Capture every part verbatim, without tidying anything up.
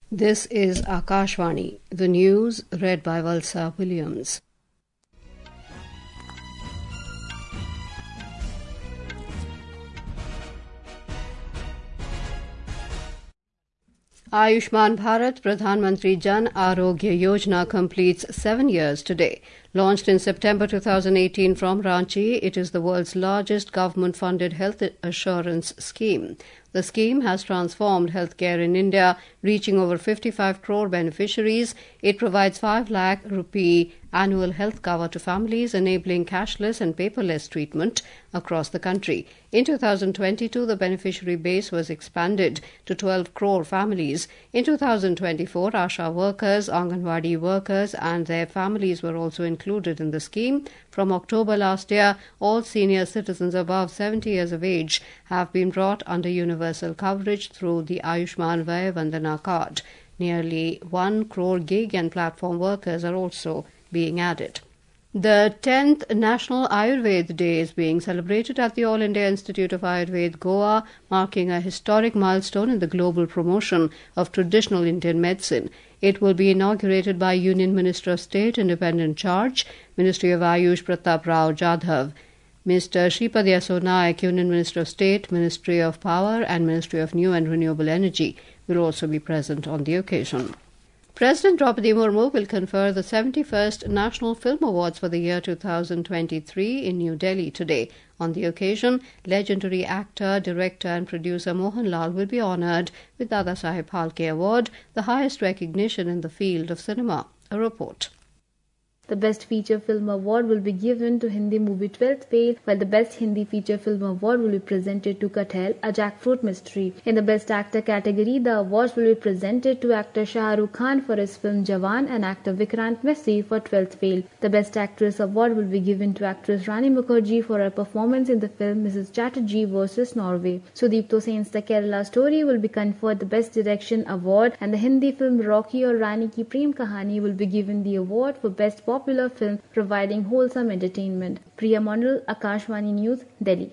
This is Akashvani, the news read by Valsa Williams. Ayushman Bharat Pradhan Mantri Jan Arogya Yojana completes seven years today. Launched in September two thousand eighteen from Ranchi, it is the world's largest government-funded health assurance scheme. The scheme has transformed healthcare in India, reaching over fifty-five crore beneficiaries. It provides five lakh rupee annual health cover to families, enabling cashless and paperless treatment across the country. In two thousand twenty-two, the beneficiary base was expanded to twelve crore families. In two thousand twenty-four, Asha workers, Anganwadi workers and their families were also included in the scheme. From October last year, all senior citizens above seventy years of age have been brought under universal coverage through the Ayushman Vaya Vandana card. Nearly one crore gig and platform workers are also being added. The tenth National Ayurveda Day is being celebrated at the All India Institute of Ayurveda, Goa, marking a historic milestone in the global promotion of traditional Indian medicine. It will be inaugurated by Union Minister of State, Independent Charge, Ministry of Ayush Pratap Rao Jadhav. Mister Shripad Yaso Naik, Union Minister of State, Ministry of Power and Ministry of New and Renewable Energy will also be present on the occasion. President Draupadi Murmu will confer the seventy-first National Film Awards for the year two thousand twenty-three in New Delhi today. On the occasion, legendary actor, director and producer Mohanlal will be honoured with Dada Saheb Phalke Award, the highest recognition in the field of cinema. A report. The Best Feature Film Award will be given to Hindi movie twelfth Fail, while the Best Hindi Feature Film Award will be presented to Kathel, a jackfruit mystery. In the Best Actor category, the awards will be presented to actor Shah Rukh Khan for his film Jawan and actor Vikrant Messi for twelfth Fail. The Best Actress Award will be given to actress Rani Mukherjee for her performance in the film Missus Chatterjee versus Norway. Sudipto Sen's The Kerala Story will be conferred the Best Direction Award, and the Hindi film Rocky Aur Rani Ki Prem Kahani will be given the award for Best Pop Popular film providing wholesome entertainment. Priya Mondal, Akashvani News, Delhi.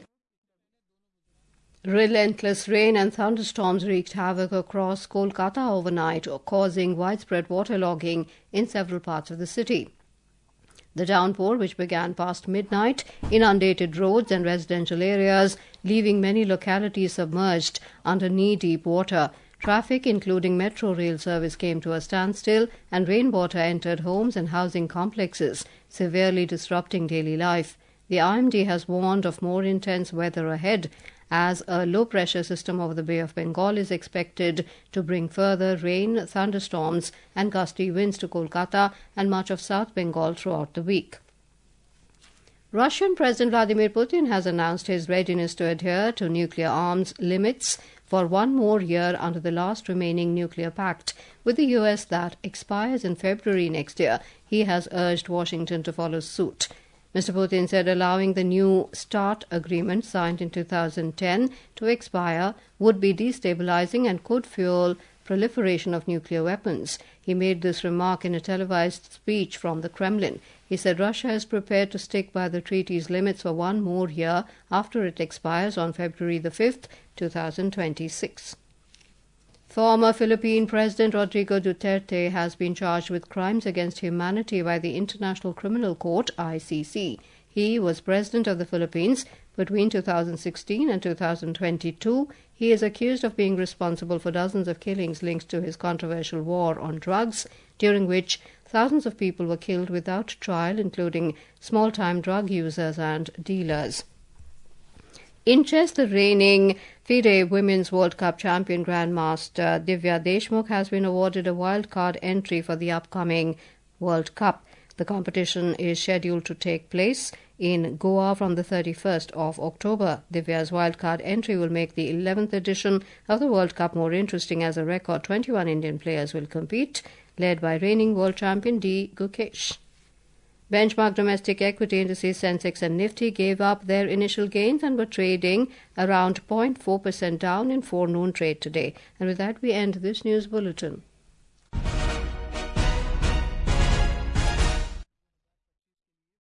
Relentless rain and thunderstorms wreaked havoc across Kolkata overnight, causing widespread waterlogging in several parts of the city. The downpour, which began past midnight, inundated roads and residential areas, leaving many localities submerged under knee-deep water. Traffic, including metro rail service, came to a standstill, and rainwater entered homes and housing complexes, severely disrupting daily life. The I M D has warned of more intense weather ahead, as a low-pressure system over the Bay of Bengal is expected to bring further rain, thunderstorms and gusty winds to Kolkata and much of South Bengal throughout the week. Russian President Vladimir Putin has announced his readiness to adhere to nuclear arms limits for one more year under the last remaining nuclear pact with the U S that expires in February next year. He has urged Washington to follow suit. Mister Putin said allowing the New START agreement signed in two thousand ten to expire would be destabilizing and could fuel proliferation of nuclear weapons. He made this remark in a televised speech from the Kremlin. He said Russia is prepared to stick by the treaty's limits for one more year after it expires on February the fifth, two thousand twenty-six. Former Philippine President Rodrigo Duterte has been charged with crimes against humanity by the International Criminal Court, I C C. He was president of the Philippines between two thousand sixteen and two thousand twenty-two. He is accused of being responsible for dozens of killings linked to his controversial war on drugs, during which thousands of people were killed without trial, including small-time drug users and dealers. In chess, the reigning FIDE Women's World Cup champion Grandmaster Divya Deshmukh has been awarded a wild-card entry for the upcoming World Cup. The competition is scheduled to take place in Goa from the thirty-first of October. Divya's wildcard entry will make the eleventh edition of the World Cup more interesting, as a record twenty-one Indian players will compete, led by reigning world champion D. Gukesh. Benchmark domestic equity indices Sensex and Nifty gave up their initial gains and were trading around zero point four percent down in forenoon trade today. And with that, we end this news bulletin.